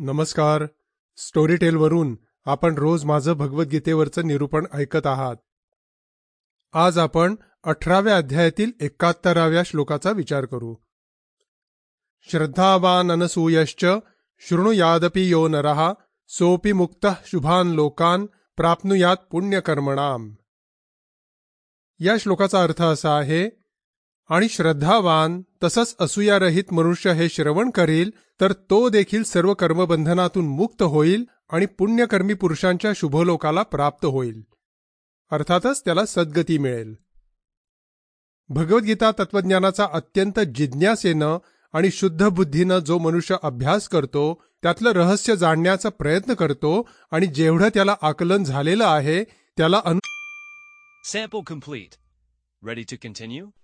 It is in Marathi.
नमस्कार. स्टोरीटेलवरून आपण रोज माझं भगवद्गीतेवरचं निरूपण ऐकत आहात. आज आपण 18व्या अध्यायातील 71व्या श्लोकाचा विचार करू. श्रद्धावान अनसूयश्च शृणुयादपि यो नरः सोऽपि मुक्तः शुभान लोकान प्राप्नुयात पुण्यकर्मणाम. या श्लोकाचा अर्थ असा आहे, आणि श्रद्धावान तसंच असूयारहित मनुष्य हे श्रवण करील तर तो देखील सर्व कर्मबंधनातून मुक्त होईल आणि पुण्यकर्मी पुरुषांच्या शुभलोकाला प्राप्त होईल. अर्थातच त्याला सद्गती मिळेल. भगवद्गीता तत्वज्ञानाचा अत्यंत जिज्ञासेनं आणि शुद्ध बुद्धीनं जो मनुष्य अभ्यास करतो, त्यातलं रहस्य जाणण्याचा प्रयत्न करतो आणि जेवढं त्याला आकलन झालेलं आहे त्याला Sample complete. Ready to continue?